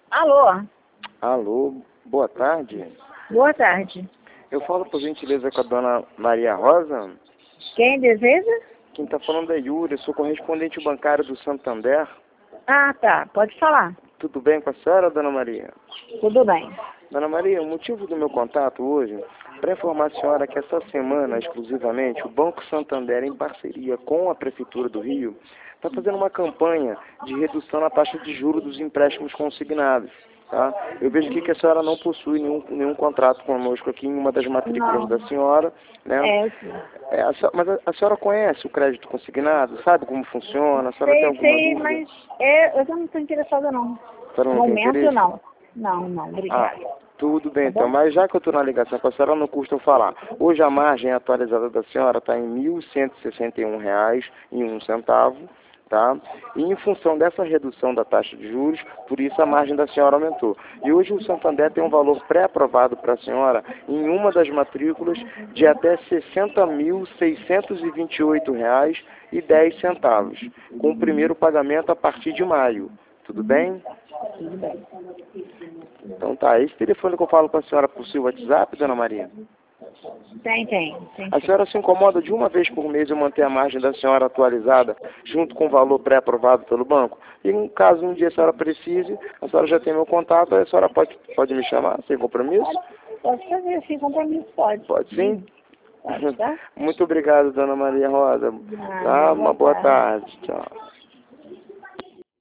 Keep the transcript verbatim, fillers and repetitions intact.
Alô? Alô, boa tarde. Boa tarde. Eu falo por gentileza com a dona Maria Rosa. Quem deseja? Quem está falando é Yuri, eu sou correspondente bancário do Santander. Ah, tá. Pode falar. Tudo bem com a senhora, dona Maria? Tudo bem. Dona Maria, o motivo do meu contato hoje para informar a senhora que essa semana, exclusivamente, o Banco Santander, em parceria com a Prefeitura do Rio, está fazendo uma campanha de redução na taxa de juros dos empréstimos consignados. Tá? Eu vejo aqui que a senhora não possui nenhum, nenhum contrato conosco aqui em uma das matrículas Não. da senhora, né? É, sim. É, a senhora- mas a, a senhora conhece o crédito consignado? Sabe como funciona? A senhora tem Sei, alguma sei, dúvida? mas é, eu não estou interessada, não. A senhora No não tem momento, interesse? não. Não, não. Ah, Obrigada. tudo bem Tá então, bom? mas já que eu estou na ligação com a senhora, não custa eu falar. Hoje a margem atualizada da senhora está em mil cento e sessenta e um reais e um centavo, tá? E em função dessa redução da taxa de juros, por isso a margem da senhora aumentou. E hoje o Santander tem um valor pré-aprovado para a senhora em uma das matrículas de até sessenta mil seiscentos e vinte e oito reais e dez centavos, com o primeiro pagamento a partir de maio. Tudo bem? Tudo bem. Então tá, esse telefone que eu falo com a senhora por seu WhatsApp, dona Maria? Tem, tem. Tem A sim. senhora se incomoda de uma vez por mês eu manter a margem da senhora atualizada junto com o valor pré-aprovado pelo banco? E em caso um dia a senhora precise, a senhora já tem meu contato, a senhora pode, pode me chamar sem compromisso? Pode, pode fazer, sem compromisso, pode. Pode sim? Pode, tá? Muito obrigado, dona Maria Rosa. Nada, Tá? Uma boa boa tarde. tarde. Tchau.